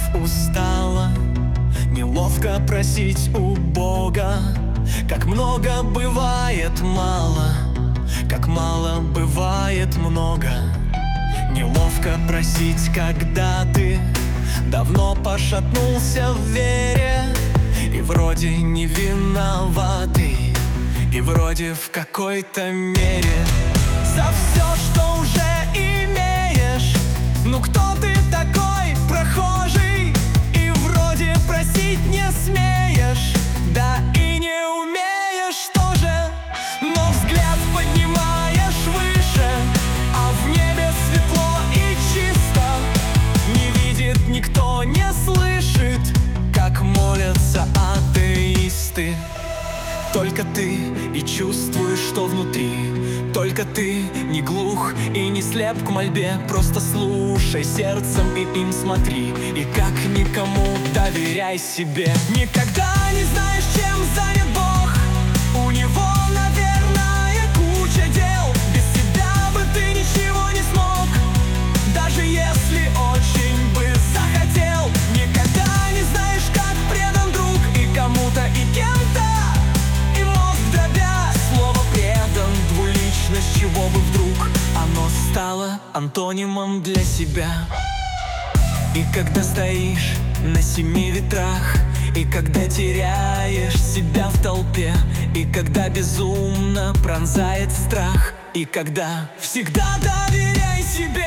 устала. Неловко просить у Бога. Как много бывает мало, как мало бывает много. Неловко просить, когда ты давно пошатнулся в вере, и вроде не виноватый, и вроде в какой-то мере за все, что уже имеешь. Ну кто ты такой, прохожий, и вроде просить не смеешь, да и не умеешь тоже, но взгляд поднимаешь выше, а в небе светло и чисто. Не видит никто, не слышит, как молятся атеисты. Только ты и чувствуешь, что внутри. Только ты не глух и не слеп к мольбе. Просто слушай сердцем и им смотри, и как никому доверяй себе. Никогда не знаешь, чем занят Бог. У него, наверное, куча дел. Без тебя бы ты ничего не смог, даже если очень бы захотел. Никогда не знаешь, как предан друг и кому-то, и кем-то. И мозг дробя слово предан, двуличность, чего бы вдруг оно стало антонимом для себя. И когда стоишь на 7 ветрах, и когда теряешь себя в толпе, и когда безумно пронзает страх, и когда всегда доверяй себе.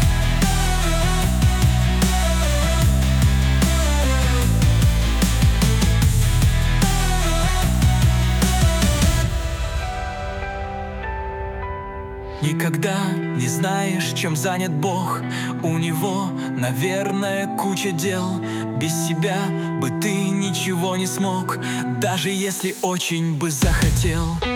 Никогда не знаешь, чем занят Бог. У него, наверное, куча дел. Без себя бы ты ничего не смог, даже если очень бы захотел.